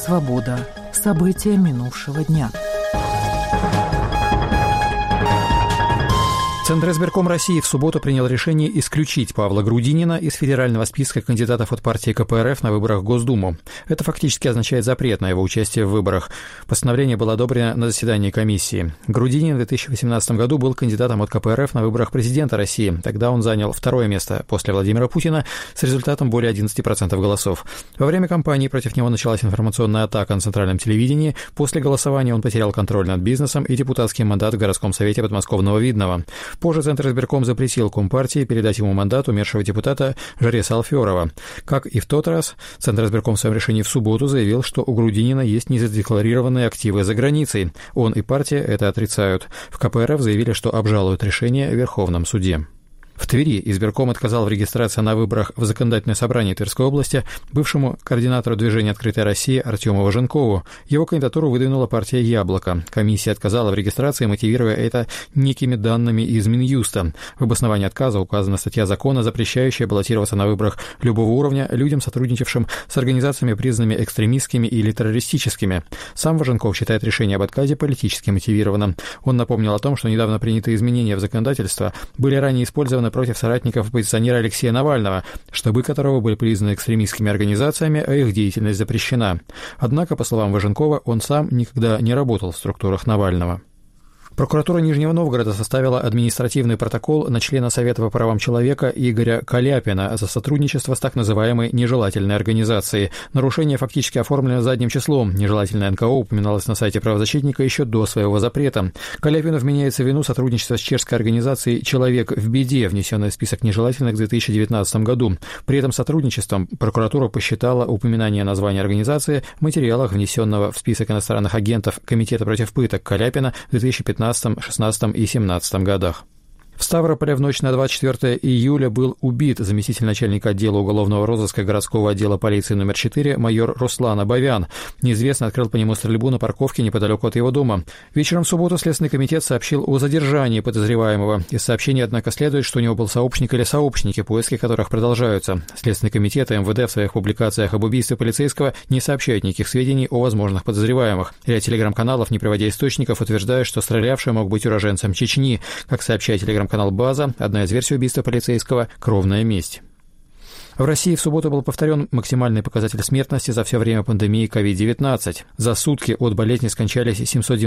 «Свобода». События минувшего дня. Центр избирком России в субботу принял решение исключить Павла Грудинина из федерального списка кандидатов от партии КПРФ на выборах в Госдуму. Это фактически означает запрет на его участие в выборах. Постановление было одобрено на заседании комиссии. Грудинин в 2018 году был кандидатом от КПРФ на выборах президента России. Тогда он занял второе место после Владимира Путина с результатом более 11% голосов. Во время кампании против него началась информационная атака на центральном телевидении. После голосования он потерял контроль над бизнесом и депутатский мандат в городском совете подмосковного Видного. Позже Центр избирком запретил Компартии передать ему мандат умершего депутата Жареса Алферова. Как и в тот раз, Центр избирком в своем решении в субботу заявил, что у Грудинина есть незадекларированные активы за границей. Он и партия это отрицают. В КПРФ заявили, что обжалуют решение в Верховном суде. В Твери избирком отказал в регистрации на выборах в Законодательное собрание Тверской области бывшему координатору движения «Открытая Россия» Артему Важенкову. Его кандидатуру выдвинула партия «Яблоко». Комиссия отказала в регистрации, мотивируя это некими данными из Минюста. В обосновании отказа указана статья закона, запрещающая баллотироваться на выборах любого уровня людям, сотрудничавшим с организациями, признанными экстремистскими или террористическими. Сам Важенков считает решение об отказе политически мотивированным. Он напомнил о том, что недавно принятые изменения в законодательство были ранее использованы против соратников оппозиционера Алексея Навального, штабы которого были признаны экстремистскими организациями, а их деятельность запрещена. Однако, по словам Важенкова, он сам никогда не работал в структурах Навального. Прокуратура Нижнего Новгорода составила административный протокол на члена Совета по правам человека Игоря Каляпина за сотрудничество с так называемой нежелательной организацией. Нарушение фактически оформлено задним числом. Нежелательное НКО упоминалось на сайте правозащитника еще до своего запрета. Каляпину вменяется в вину сотрудничество с чешской организацией «Человек в беде», внесенной в список нежелательных в 2019 году. При этом сотрудничеством прокуратура посчитала упоминание названия организации в материалах, внесенного в список иностранных агентов Комитета против пыток Каляпина в 2015, 16 и 17 годах. В Ставрополе в ночь на 24 июля был убит заместитель начальника отдела уголовного розыска городского отдела полиции номер 4 майор Руслан Абовян. Неизвестный открыл по нему стрельбу на парковке неподалеку от его дома. Вечером в субботу Следственный комитет сообщил о задержании подозреваемого. Из сообщения, однако, следует, что у него был сообщник или сообщники, поиски которых продолжаются. Следственный комитет и МВД в своих публикациях об убийстве полицейского не сообщают никаких сведений о возможных подозреваемых. Ряд телеграм-каналов, не приводя источников, утверждают, что стрелявший мог быть уроженцем Чечни. Как сообщает телеграм-канал «База», одна из версий убийства полицейского – кровная месть. В России в субботу был повторен максимальный показатель смертности за все время пандемии COVID-19. За сутки от болезни скончались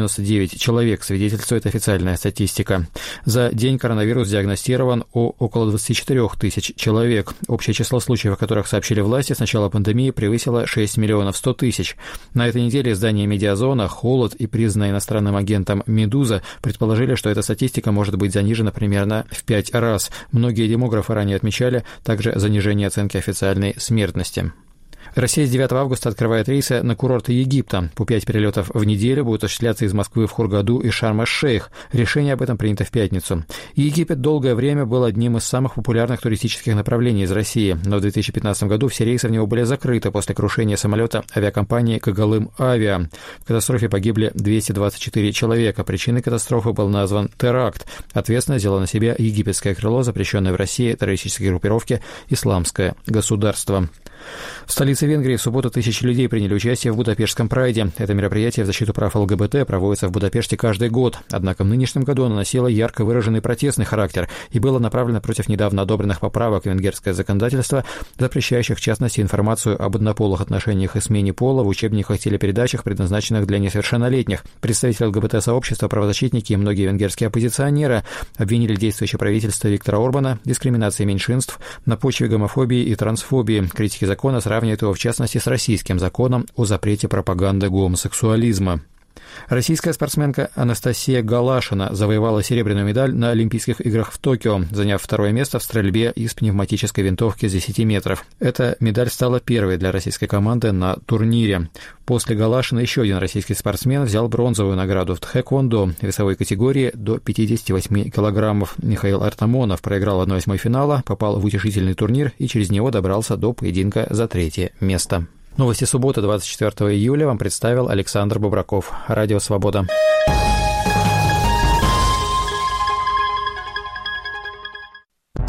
799 человек, свидетельствует официальная статистика. За день коронавирус диагностирован у около 24 тысяч человек. Общее число случаев, о которых сообщили власти с начала пандемии, превысило 6 миллионов 100 тысяч. На этой неделе издание «Медиазона», «Холод» и признанная иностранным агентом «Медуза» предположили, что эта статистика может быть занижена примерно в 5 раз. Многие демографы ранее отмечали также занижение оценки официальной смертности. Россия с 9 августа открывает рейсы на курорты Египта. По 5 перелетов в неделю будут осуществляться из Москвы в Хургаду и Шарм-эш-Шейх. Решение об этом принято в пятницу. Египет долгое время был одним из самых популярных туристических направлений из России, но в 2015 году все рейсы в него были закрыты после крушения самолета авиакомпании «Когалым Авиа». В катастрофе погибли 224 человека. Причиной катастрофы был назван теракт. Ответственность взяло на себя египетское крыло, запрещенное в России террористической группировки «Исламское государство». В столице Венгрии в субботу тысячи людей приняли участие в Будапештском прайде. Это мероприятие в защиту прав ЛГБТ проводится в Будапеште каждый год. Однако в нынешнем году оно носило ярко выраженный протестный характер и было направлено против недавно одобренных поправок в венгерское законодательство, запрещающих, в частности, информацию об однополых отношениях и смене пола в учебниках и телепередачах, предназначенных для несовершеннолетних. Представители ЛГБТ-сообщества, правозащитники и многие венгерские оппозиционеры обвинили действующее правительство Виктора Орбана в дискриминации меньшинств на почве гомофобии и трансфобии. Критики закона сравнивает его, в частности, с российским законом о запрете пропаганды гомосексуализма. Российская спортсменка Анастасия Галашина завоевала серебряную медаль на Олимпийских играх в Токио, заняв второе место в стрельбе из пневматической винтовки с 10 метров. Эта медаль стала первой для российской команды на турнире. После Галашина еще один российский спортсмен взял бронзовую награду в тхэквондо весовой категории до 58 килограммов. Михаил Артамонов проиграл 1/8 финала, попал в утешительный турнир и через него добрался до поединка за 3-е место. Новости субботы, 24 июля, вам представил Александр Бобраков. Радио «Свобода».